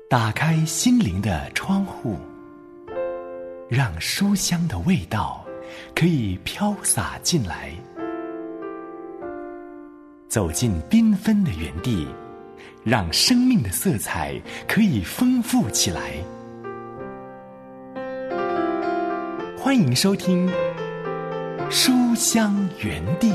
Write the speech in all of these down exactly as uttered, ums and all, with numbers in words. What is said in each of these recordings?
打开心灵的窗户，让书香的味道可以飘洒进来。走进缤纷的园地，让生命的色彩可以丰富起来。欢迎收听书香园地。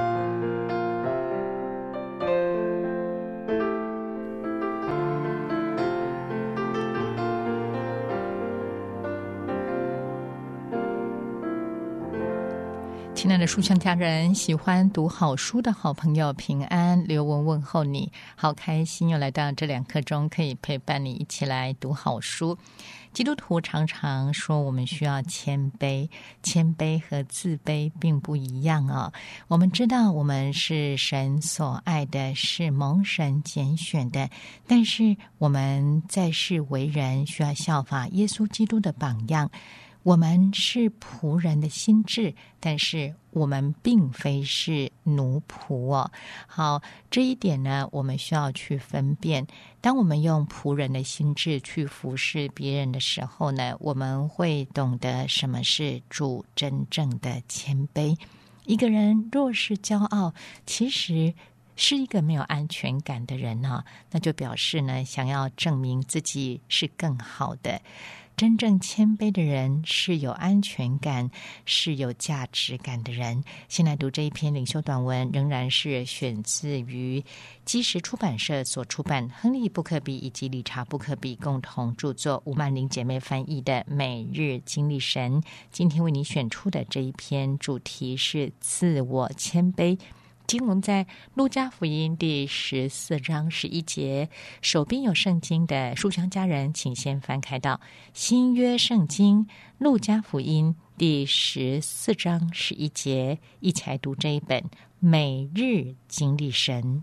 亲爱的书香家人，喜欢读好书的好朋友平安，刘文问候你，好开心又来到这两刻钟，可以陪伴你一起来读好书。基督徒常常说我们需要谦卑，谦卑和自卑并不一样哦。我们知道我们是神所爱的，是蒙神拣选的，但是我们在世为人需要效法耶稣基督的榜样。我们是仆人的心志，但是我们并非是奴仆哦。好，这一点呢，我们需要去分辨。当我们用仆人的心志去服侍别人的时候呢，我们会懂得什么是主真正的谦卑。一个人若是骄傲，其实是一个没有安全感的人啊，那就表示呢，想要证明自己是更好的。真正谦卑的人是有安全感，是有价值感的人。先来读这一篇领袖短文，仍然是选自于基石出版社所出版，亨利·布克比以及理查·布克比共同著作，吴曼玲姐妹翻译的《每日经历神》。今天为你选出的这一篇主题是自我谦卑。经文在路加福音第十四章十一节，手边有圣经的书香家人请先翻开到新约圣经路加福音第十四章十一节，一起来读这一本每日经历神。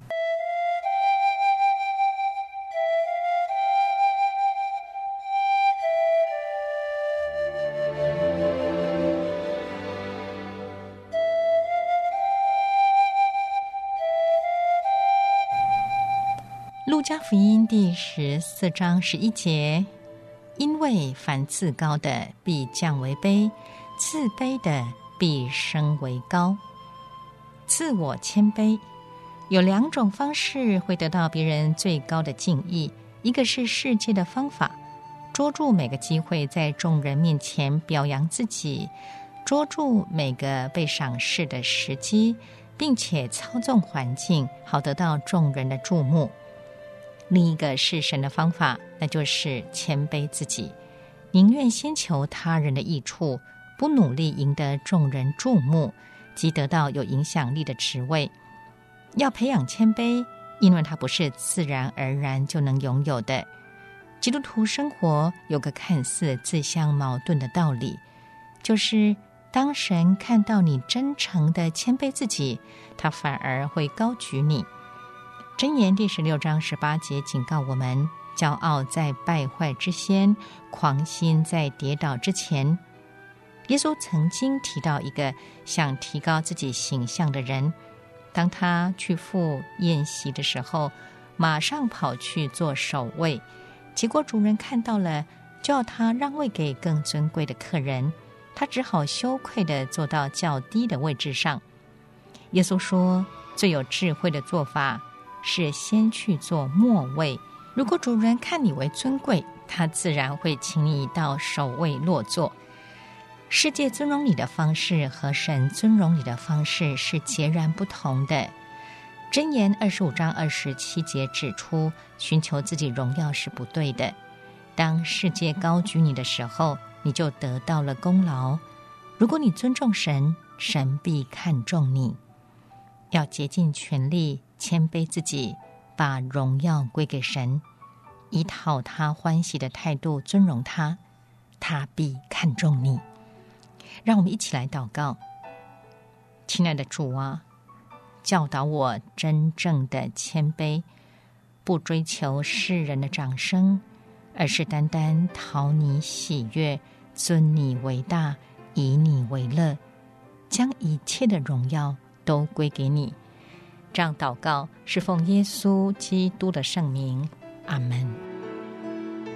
路加福音第十四章十一节，因为凡自高的必降为卑，自卑的必升为高。自我谦卑有两种方式会得到别人最高的敬意，一个是世界的方法，捉住每个机会在众人面前表扬自己，捉住每个被赏识的时机，并且操纵环境，好得到众人的注目。另一个是神的方法，那就是谦卑自己，宁愿先求他人的益处，不努力赢得众人注目及得到有影响力的职位。要培养谦卑，因为它不是自然而然就能拥有的。基督徒生活有个看似自相矛盾的道理，就是当神看到你真诚的谦卑自己，他反而会高举你。箴言第十六章十八节警告我们，骄傲在败坏之先，狂心在跌倒之前。耶稣曾经提到一个想提高自己形象的人，当他去赴宴席的时候，马上跑去做首位，结果主人看到了，就要他让位给更尊贵的客人，他只好羞愧地坐到较低的位置上。耶稣说，最有智慧的做法是先去做末位，如果主人看你为尊贵，他自然会请你到首位落座。世界尊荣你的方式和神尊荣你的方式是截然不同的。箴言二十五章二十七节指出，寻求自己荣耀是不对的。当世界高举你的时候，你就得到了功劳。如果你尊重神，神必看重你。要竭尽全力谦卑自己，把荣耀归给神，以讨他欢喜的态度尊荣他，他必看重你。让我们一起来祷告。亲爱的主啊，教导我真正的谦卑，不追求世人的掌声，而是单单讨你喜悦，尊你为大，以你为乐，将一切的荣耀都归给你。这样祷告是奉耶稣基督的圣名，阿们。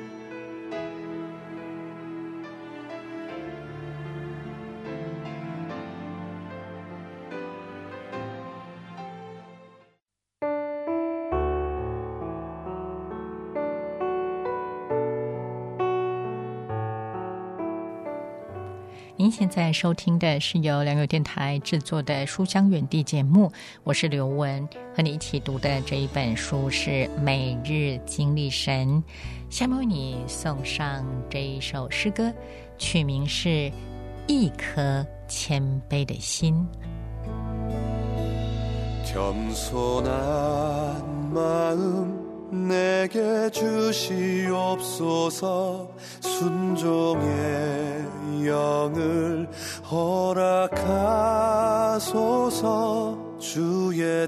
您现在收听的是由良友电台制作的《书香园地》节目，我是刘雯，和你一起读的这一本书是《每日经历神》。下面为你送上这一首诗歌，曲名是《一颗谦卑的心》。 겸손한 마음 내게 주시옵소서 순종의 영을 허락하소서 주의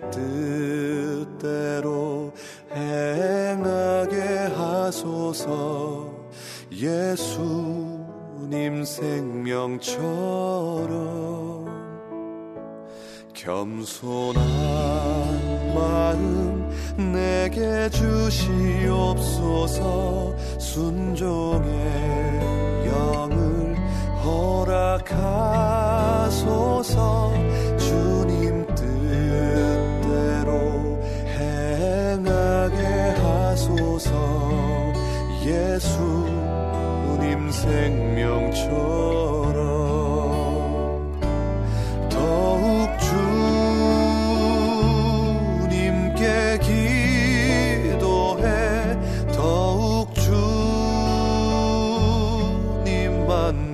뜻대로 행하게 하소서 예수님 생명처럼 겸손한 마음 내게 주시옵소서 순종의 영을 허락하소서 주님 뜻대로 행하게 하소서 예수님 생명처럼 더욱 주님께 기도해 더욱 주님만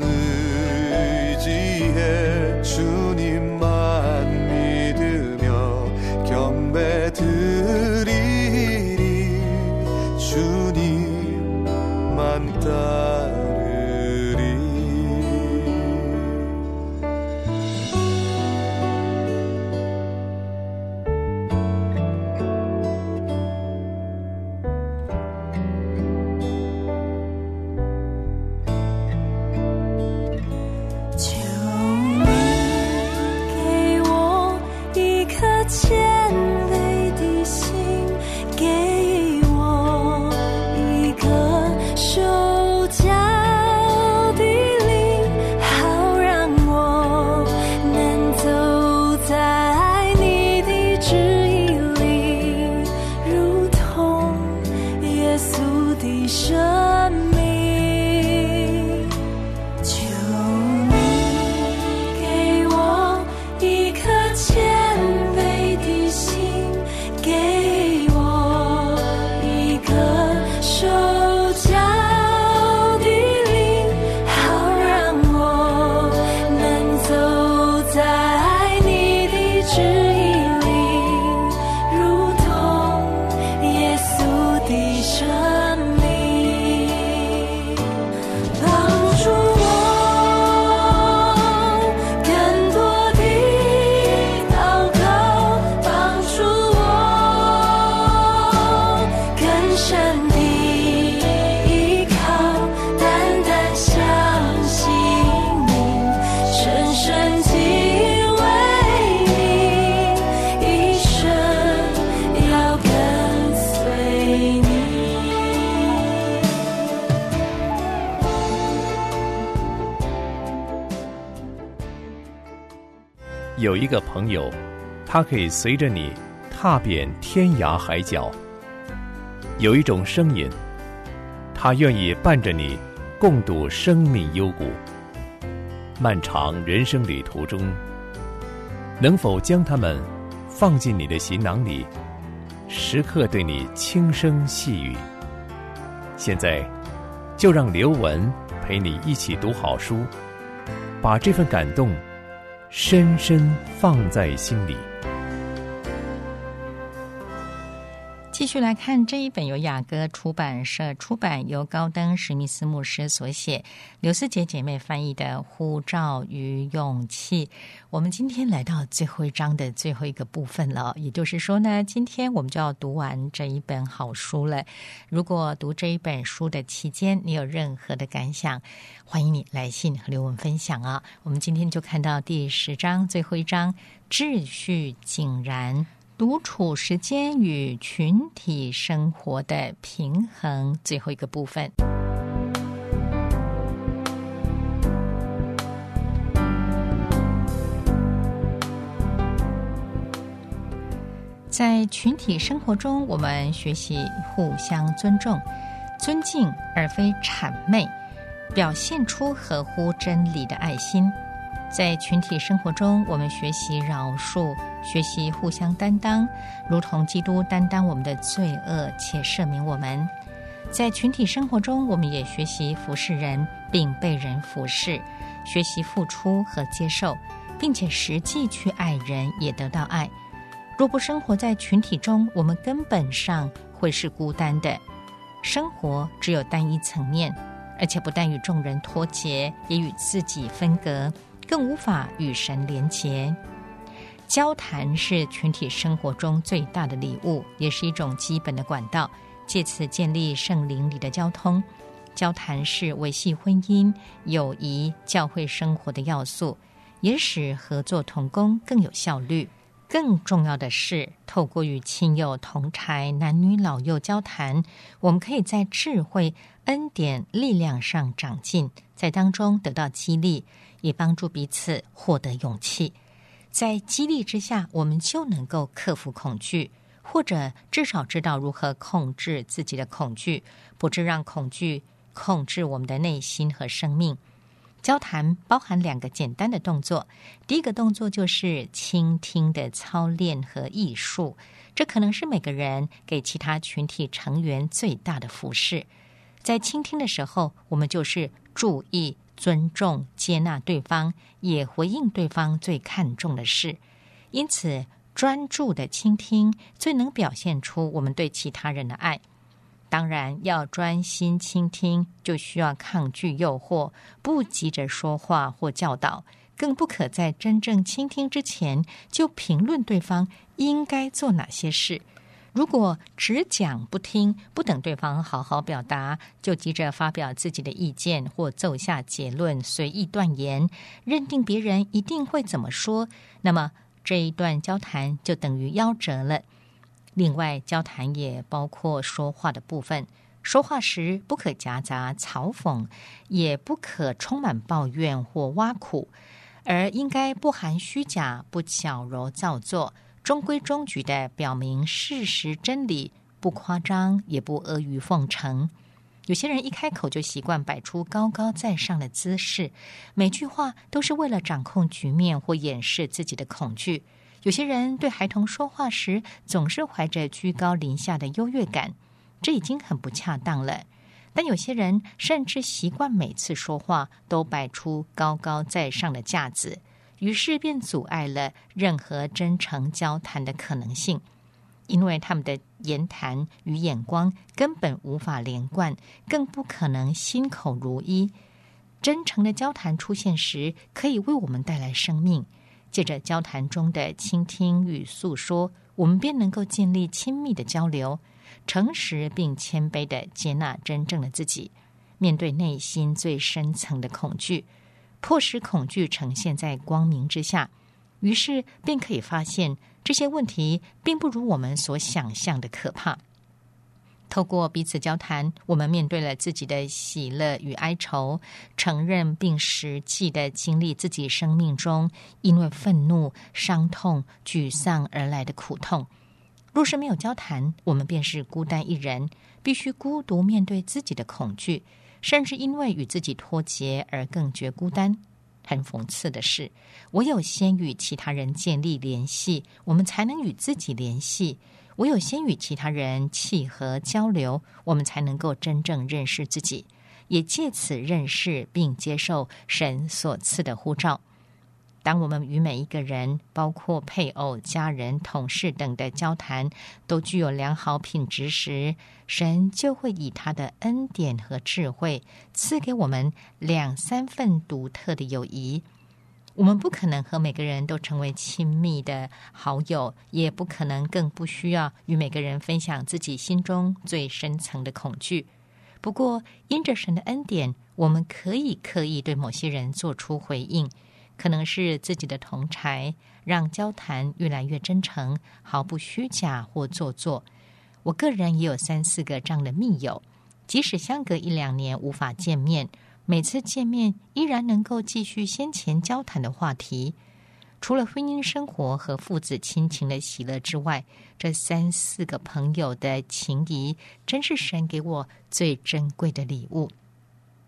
의지해 주님만 믿으며 경배드리리 주님만 따르리 有一个朋友，他可以随着你踏遍天涯海角；有一种声音，他愿意伴着你共度生命幽谷。漫长人生旅途中，能否将他们放进你的行囊里，时刻对你轻声细语？现在，就让刘雯陪你一起读好书，把这份感动深深放在心里。 继续来看这一本由雅歌出版社出版，由高登史密斯牧师所写，刘思杰姐妹翻译的《呼召与勇气》。我们今天来到最后一章的最后一个部分了，也就是说呢，今天我们就要读完这一本好书了。如果读这一本书的期间你有任何的感想，欢迎你来信和刘雯分享啊。我们今天就看到第十章最后一章，秩序井然，独处时间与群体生活的平衡，最后一个部分。在群体生活中，我们学习互相尊重、尊敬，而非谄媚。 表现出合乎真理的爱心。在群体生活中，我们学习饶恕，学习互相担当，如同基督担当我们的罪恶且赦免我们。在群体生活中，我们也学习服侍人并被人服侍，学习付出和接受，并且实际去爱人，也得到爱。若不生活在群体中，我们根本上会是孤单的。生活只有单一层面，而且不但与众人脱节，也与自己分隔，更无法与神连结。交谈是群体生活中最大的礼物，也是一种基本的管道，借此建立圣灵里的交通。交谈是维系婚姻、友谊、教会生活的要素，也使合作同工更有效率。更重要的是，透过与亲友同柴、男女老幼交谈，我们可以在智慧、恩典、力量上长进，在当中得到激励，也帮助彼此获得勇气。在激励之下，我们就能够克服恐惧，或者至少知道如何控制自己的恐惧，不致让恐惧控制我们的内心和生命。交谈包含两个简单的动作，第一个动作就是倾听的操练和艺术，这可能是每个人给其他群体成员最大的服侍。在倾听的时候，我们就是注意、尊重、接纳对方，也回应对方最看重的事。因此，专注的倾听最能表现出我们对其他人的爱。当然，要专心倾听，就需要抗拒诱惑，不急着说话或教导，更不可在真正倾听之前就评论对方应该做哪些事。如果只讲不听，不等对方好好表达，就急着发表自己的意见或奏下结论，随意断言，认定别人一定会怎么说，那么这一段交谈就等于夭折了。另外，交谈也包括说话的部分，说话时不可夹杂嘲讽，也不可充满抱怨或挖苦，而应该不含虚假，不矫揉造作，中规中矩地表明事实真理，不夸张，也不阿谀奉承。有些人一开口就习惯摆出高高在上的姿势，每句话都是为了掌控局面或掩饰自己的恐惧。有些人对孩童说话时总是怀着居高临下的优越感，这已经很不恰当了。但有些人甚至习惯每次说话都摆出高高在上的架子，于是便阻碍了任何真诚交谈的可能性，因为他们的言谈与眼光根本无法连贯，更不可能心口如一。真诚的交谈出现时，可以为我们带来生命。借着交谈中的倾听与诉说，我们便能够建立亲密的交流，诚实并谦卑地接纳真正的自己，面对内心最深层的恐惧，迫使恐惧呈现在光明之下，于是便可以发现这些问题并不如我们所想象的可怕。透过彼此交谈，我们面对了自己的喜乐与哀愁，承认并实际地经历自己生命中因为愤怒、伤痛、沮丧而来的苦痛。若是没有交谈，我们便是孤单一人，必须孤独面对自己的恐惧，甚至因为与自己脱节而更觉孤单。很讽刺的是，唯有先与其他人建立联系，我们才能与自己联系。唯有先与其他人契合交流，我们才能够真正认识自己，也借此认识并接受神所赐的呼召。当我们与每一个人，包括配偶、家人、同事等的交谈都具有良好品质时，神就会以他的恩典和智慧赐给我们两三份独特的友谊。我们不可能和每个人都成为亲密的好友，也不可能更不需要与每个人分享自己心中最深层的恐惧。不过，因着神的恩典，我们可以刻意对某些人做出回应，可能是自己的同侪，让交谈越来越真诚，毫不虚假或做作。我个人也有三四个这样的密友，即使相隔一两年无法见面，每次见面依然能够继续先前交谈的话题。除了婚姻生活和父子亲情的喜乐之外，这三四个朋友的情谊真是神给我最珍贵的礼物。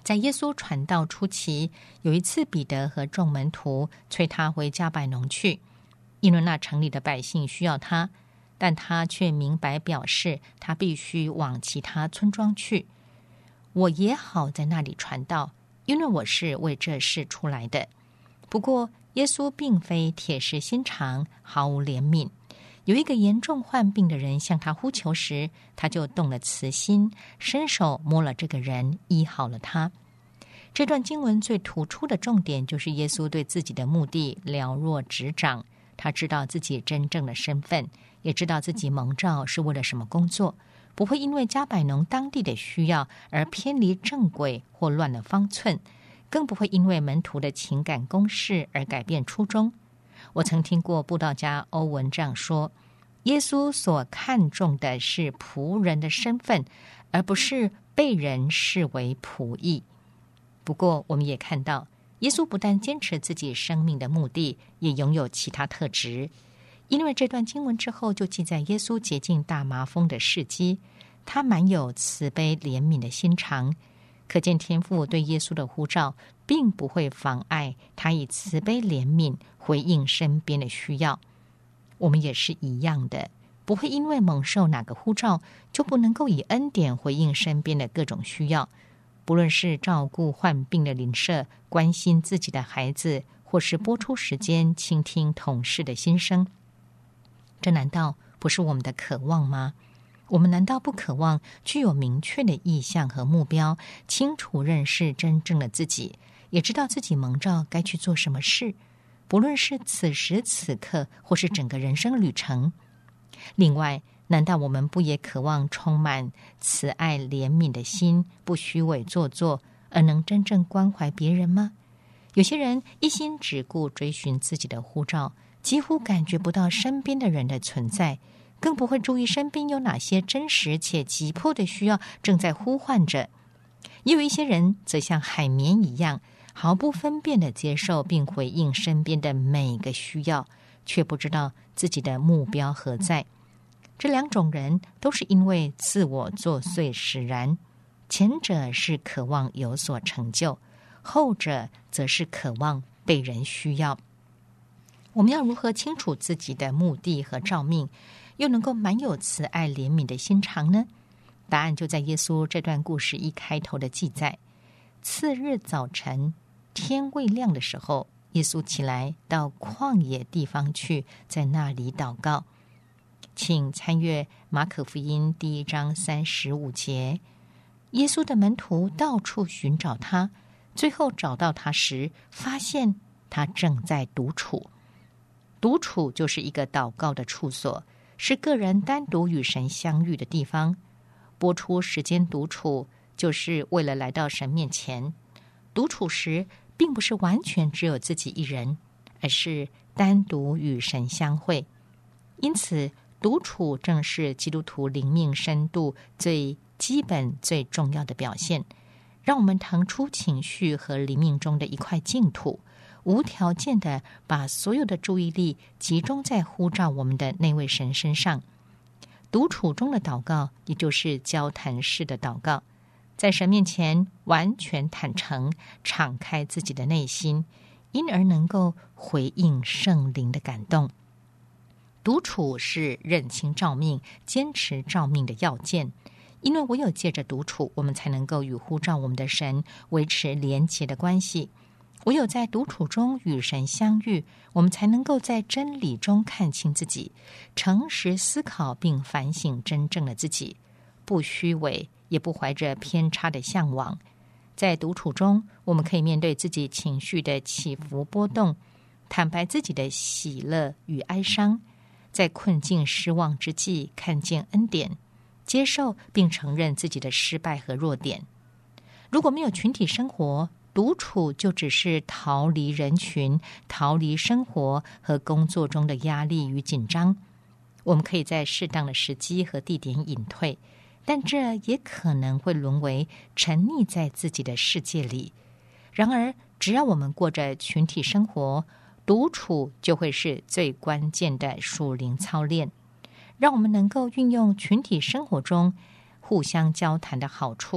在耶稣传道初期，有一次彼得和众门徒催他回迦百农去，因为那城里的百姓需要他，但他却明白表示他必须往其他村庄去。我也好在那里传道，因为我是为这事出来的。不过耶稣并非铁石心肠，毫无怜悯。有一个严重患病的人向他呼求时，他就动了慈心，伸手摸了这个人，医好了他。这段经文最突出的重点就是耶稣对自己的目的了若指掌，他知道自己真正的身份，也知道自己蒙召是为了什么工作，不会因为迦百农当地的需要而偏离正轨或乱了方寸，更不会因为门徒的情感攻势而改变初衷。我曾听过布道家欧文这样说，耶稣所看重的是仆人的身份，而不是被人视为仆役。不过我们也看到，耶稣不但坚持自己生命的目的，也拥有其他特质。因为这段经文之后就记载耶稣洁净大麻风的事迹，他满有慈悲怜悯的心肠，可见天父对耶稣的呼召并不会妨碍他以慈悲怜悯回应身边的需要。我们也是一样的，不会因为蒙受哪个呼召就不能够以恩典回应身边的各种需要，不论是照顾患病的邻舍，关心自己的孩子，或是拨出时间倾听同事的心声。这难道不是我们的渴望吗？我们难道不渴望具有明确的意向和目标，清楚认识真正的自己，也知道自己蒙召该去做什么事，不论是此时此刻，或是整个人生旅程？另外，难道我们不也渴望充满慈爱怜悯的心，不虚伪做作，而能真正关怀别人吗？有些人一心只顾追寻自己的呼召，几乎感觉不到身边的人的存在，更不会注意身边有哪些真实且急迫的需要正在呼唤着。也有一些人则像海绵一样，毫不分辨地接受并回应身边的每个需要，却不知道自己的目标何在。这两种人都是因为自我作祟使然，前者是渴望有所成就，后者则是渴望被人需要。我们要如何清楚自己的目的和召命，又能够满有慈爱怜悯的心肠呢？答案就在耶稣这段故事一开头的记载。次日早晨，天未亮的时候，耶稣起来到旷野地方去，在那里祷告。请参阅马可福音第一章三十五节。耶稣的门徒到处寻找他，最后找到他时，发现他正在独处。独处就是一个祷告的处所，是个人单独与神相遇的地方。拨出时间独处，就是为了来到神面前。独处时，并不是完全只有自己一人，而是单独与神相会。因此，独处正是基督徒灵命深度最基本、最重要的表现。让我们腾出情绪和灵命中的一块净土，无条件的把所有的注意力集中在呼召我们的那位神身上。独处中的祷告，也就是交谈式的祷告，在神面前完全坦诚，敞开自己的内心，因而能够回应圣灵的感动。独处是认清召命、坚持召命的要件，因为唯有借着独处，我们才能够与呼召我们的神维持连结的关系。唯有在独处中与神相遇，我们才能够在真理中看清自己，诚实思考并反省真正的自己，不虚伪，也不怀着偏差的向往。在独处中，我们可以面对自己情绪的起伏波动，坦白自己的喜乐与哀伤，在困境失望之际看见恩典，接受并承认自己的失败和弱点。如果没有群体生活，独处就只是逃离人群，逃离生活和工作中的压力与紧张。我们可以在适当的时机和地点隐退，但这也可能会沦为沉溺在自己的世界里。然而，只要我们过着群体生活，独处就会是最关键的属灵操练，让我们能够运用群体生活中互相交谈的好处，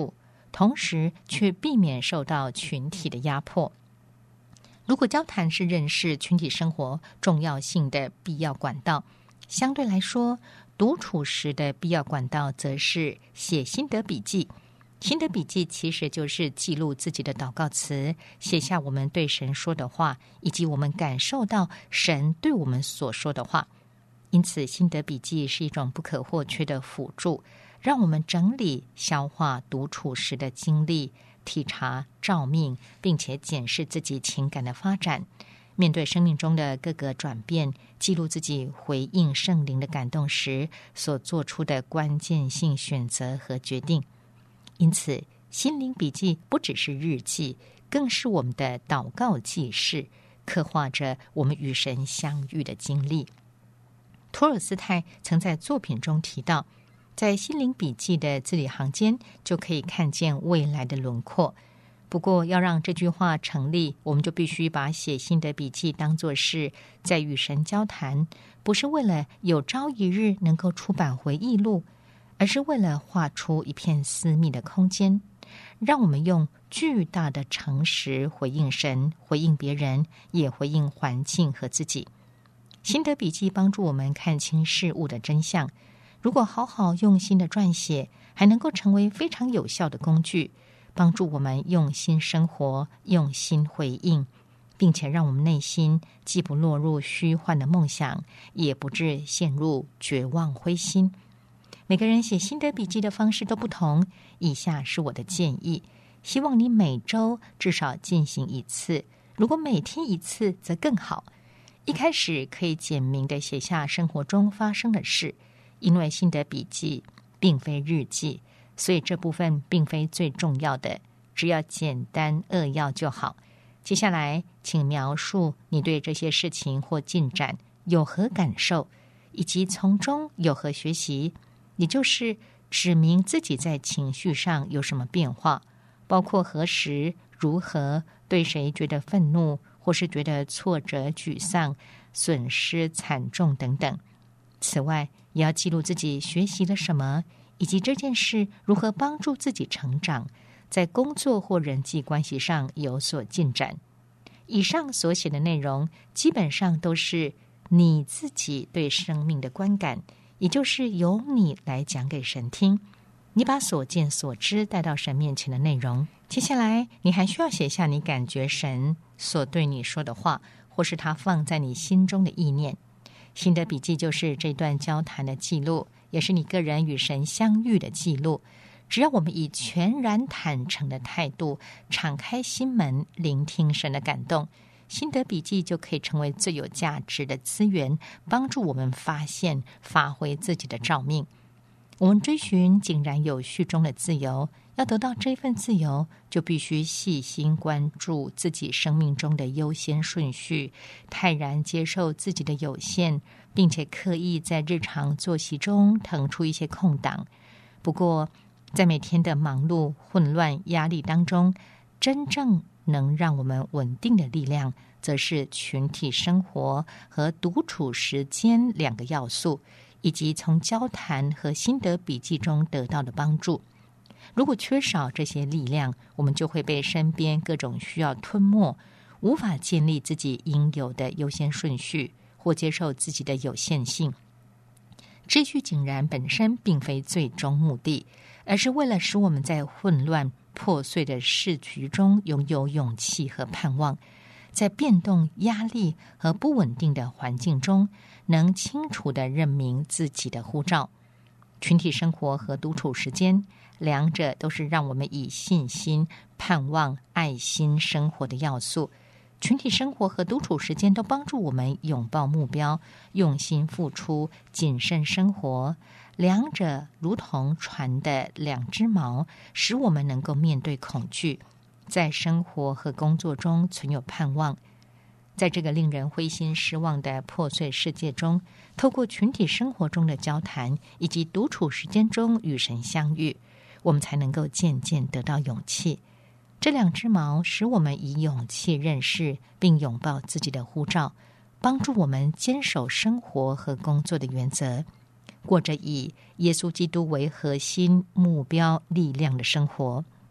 同时却避免受到群体的压迫。如果交谈是认识群体生活重要性的必要管道，相对来说，独处时的必要管道则是写心得笔记。心得笔记其实就是记录自己的祷告词，写下我们对神说的话，以及我们感受到神对我们所说的话。因此，心得笔记是一种不可或缺的辅助，让我们整理、消化独处时的经历，体察照命，并且检视自己情感的发展，面对生命中的各个转变，记录自己回应圣灵的感动时所做出的关键性选择和决定。因此，心灵笔记不只是日记，更是我们的祷告记事，刻画着我们与神相遇的经历。托尔斯泰曾在作品中提到，在心灵笔记的字里行间就可以看见未来的轮廓。不过，要让这句话成立，我们就必须把写心得笔记当作是在与神交谈，不是为了有朝一日能够出版回忆录，而是为了画出一片私密的空间，让我们用巨大的诚实回应神，回应别人，也回应环境和自己。心得笔记帮助我们看清事物的真相，如果好好用心的撰写，还能够成为非常有效的工具，帮助我们用心生活，用心回应，并且让我们内心既不落入虚幻的梦想，也不致陷入绝望灰心。每个人写心得笔记的方式都不同，以下是我的建议，希望你每周至少进行一次，如果每天一次则更好。一开始可以简明地写下生活中发生的事，因为心得笔记并非日记，所以这部分并非最重要的，只要简单扼要就好。接下来请描述你对这些事情或进展有何感受，以及从中有何学习，也就是指明自己在情绪上有什么变化，包括何时、如何，对谁觉得愤怒，或是觉得挫折、沮丧、损失惨重等等。此外，也要记录自己学习了什么，以及这件事如何帮助自己成长，在工作或人际关系上有所进展。以上所写的内容基本上都是你自己对生命的观感，也就是由你来讲给神听，你把所见所知带到神面前的内容。接下来你还需要写下你感觉神所对你说的话，或是他放在你心中的意念。心得笔记就是这段交谈的记录，也是你个人与神相遇的记录。只要我们以全然坦诚的态度敞开心门，聆听神的感动，心得笔记就可以成为最有价值的资源，帮助我们发现发挥自己的召命。我们追寻井然有序中的自由，要得到这份自由，就必须细心关注自己生命中的优先顺序，泰然接受自己的有限，并且刻意在日常作息中腾出一些空档。不过，在每天的忙碌、混乱、压力当中，真正能让我们稳定的力量，则是群体生活和独处时间两个要素，以及从交谈和心得笔记中得到的帮助。如果缺少这些力量，我们就会被身边各种需要吞没，无法建立自己应有的优先顺序，或接受自己的有限性。秩序井然本身并非最终目的，而是为了使我们在混乱破碎的世局中拥有勇气和盼望，在变动、压力和不稳定的环境中，能清楚地认明自己的呼召。群体生活和独处时间，两者都是让我们以信心、盼望、爱心生活的要素。群体生活和独处时间都帮助我们拥抱目标，用心付出，谨慎生活。两者如同船的两只锚，使我们能够面对恐惧，在生活和工作中存有盼望。在这个令人灰心失望的破碎世界中，透过群体生活中的交谈，以及独处时间中与神相遇，我们才能够渐渐得到勇气。这两只锚使我们以勇气认识并拥抱自己的呼召，帮助我们坚守生活和工作的原则，过着以耶稣基督为核心目标力量的生活。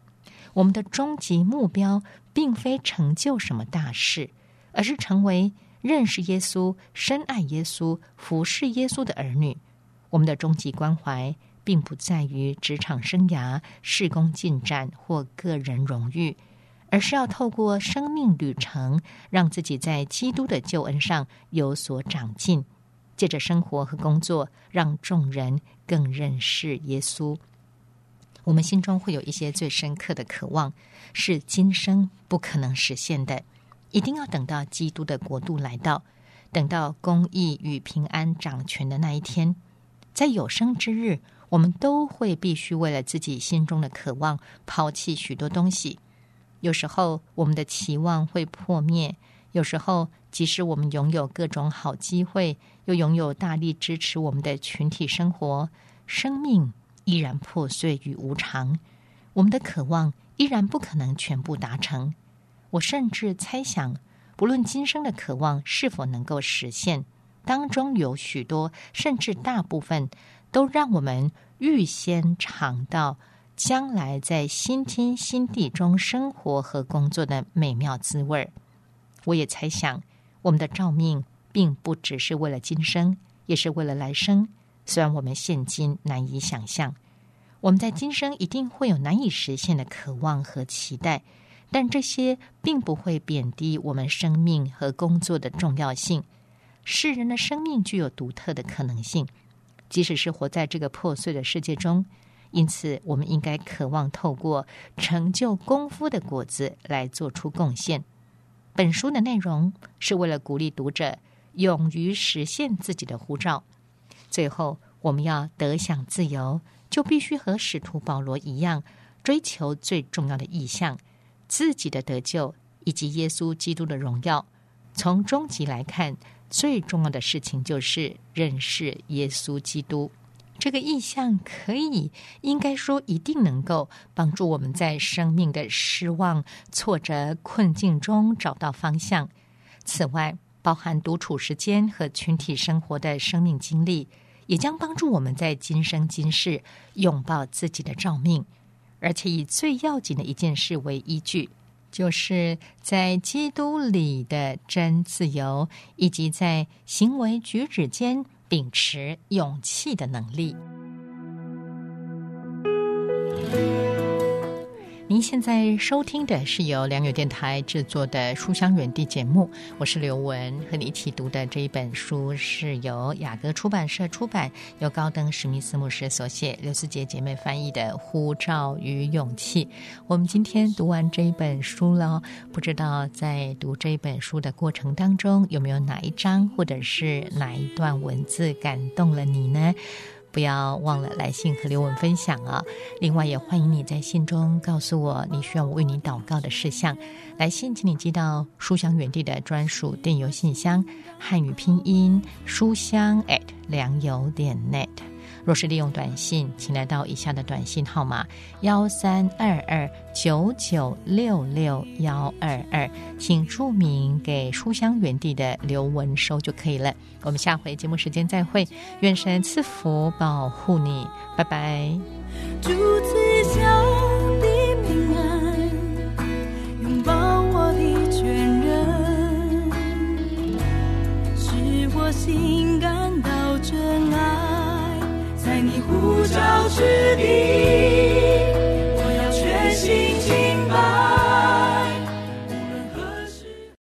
我们的终极目标并非成就什么大事，而是成为认识耶稣、深爱耶稣、服侍耶稣的儿女。我们的终极关怀并不在于职场生涯、事工进展或个人荣誉，而是要透过生命旅程，让自己在基督的救恩上有所长进，借着生活和工作，让众人更认识耶稣。我们心中会有一些最深刻的渴望，是今生不可能实现的，一定要等到基督的国度来到，等到公义与平安掌权的那一天。在有生之日，我们都会必须为了自己心中的渴望抛弃许多东西。有时候我们的期望会破灭，有时候即使我们拥有各种好机会，又拥有大力支持我们的群体生活，生命依然破碎与无常，我们的渴望依然不可能全部达成。我甚至猜想，不论今生的渴望是否能够实现，当中有许多甚至大部分都让我们预先尝到将来在新天新地中生活和工作的美妙滋味。我也猜想，我们的召命并不只是为了今生，也是为了来生。虽然我们现今难以想象，我们在今生一定会有难以实现的渴望和期待，但这些并不会贬低我们生命和工作的重要性。世人的生命具有独特的可能性，即使是活在这个破碎的世界中，因此我们应该渴望透过成就功夫的果子来做出贡献。本书的内容是为了鼓励读者勇于实现自己的呼召。最后，我们要得享自由，就必须和使徒保罗一样，追求最重要的意向，自己的得救以及耶稣基督的荣耀。从终极来看，最重要的事情就是认识耶稣基督。这个意向可以，应该说一定能够帮助我们在生命的失望、挫折、困境中找到方向。此外，包含独处时间和群体生活的生命经历，也将帮助我们在今生今世拥抱自己的召命，而且以最要紧的一件事为依据，就是在基督里的真自由，以及在行为举止间秉持勇气的能力。您现在收听的是由良友电台制作的书香园地节目，我是刘文，和你一起读的这一本书是由雅歌出版社出版，由高登史密斯牧师所写，刘思杰姐妹翻译的《呼召与勇气》。我们今天读完这一本书了，不知道在读这一本书的过程当中，有没有哪一章或者是哪一段文字感动了你呢？不要忘了来信和刘文分享啊！另外也欢迎你在信中告诉我你需要我为你祷告的事项。来信请你寄到书香园地的专属电邮信箱，汉语拼音书香 at 良友点 net。若是利用短信，请来到以下的短信号码幺三二二九九六六幺二二，请注明给书香园地的刘文收就可以了。我们下回节目时间再会，愿神赐福保护你，拜拜。 主赐下的平安，拥抱我的全人，使我心感到真爱，在你呼召之地